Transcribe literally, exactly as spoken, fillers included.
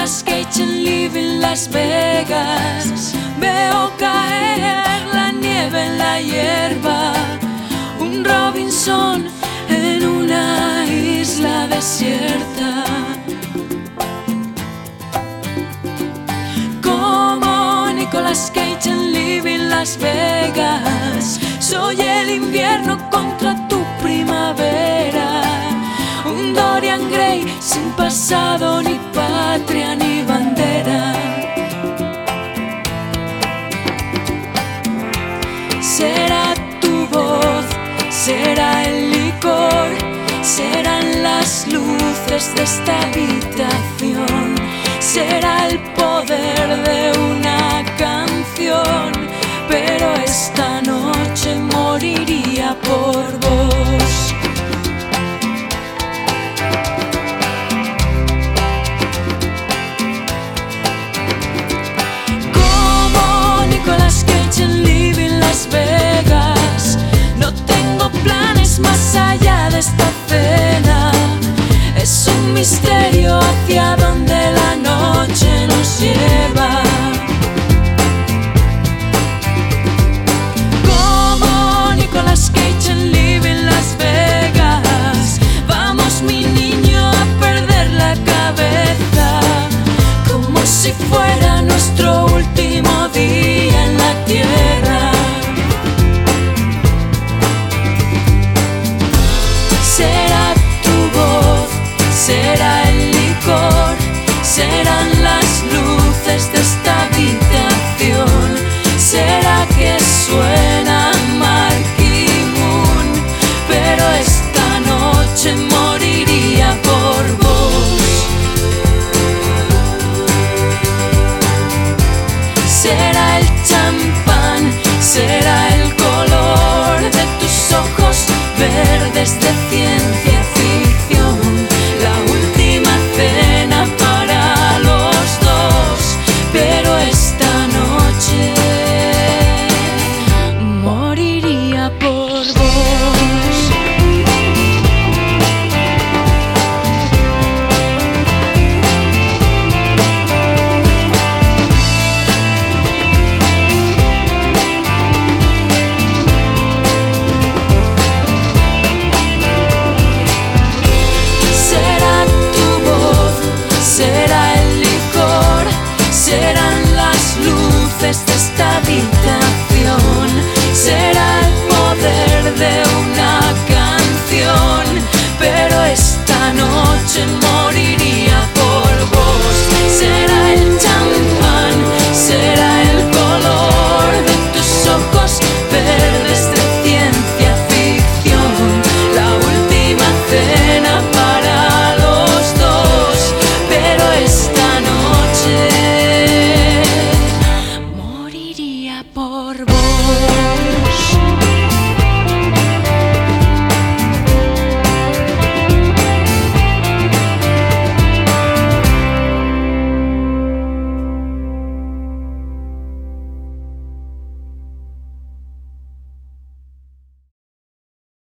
Nicolas Cage en Living Las Vegas. Veo caer la nieve en la hierba, un Robinson en una isla desierta. Como Nicolas Cage en Living Las Vegas, soy el invierno contra tu primavera, un Dorian Gray sin pasado, ni patria, ni bandera. Será tu voz, será el licor, serán las luces de esta habitación, será el poder de una canción, pero esta noche moriría por vos. Como Nicolas Cage en Living Las Vegas, no tengo planes más allá de esta cena. Es un misterio hacia donde la noche nos lleva. Como Nicolas Cage en Living Las Vegas, vamos mi niño a perder la cabeza, como si fuera nuestro último día en la tierra. Será tu voz, será el licor, serán las luces de esta habitación, será que suena Marquee Moon, pero esta noche moriría por vos. Será el champán, será el color de tus ojos verdes de ciencia ficción, la última cena para los dos, pero esta noche moriría por vos. Será tu voz, será el licor, serán las luces de esta habitación, será el poder de una canción, pero esta noche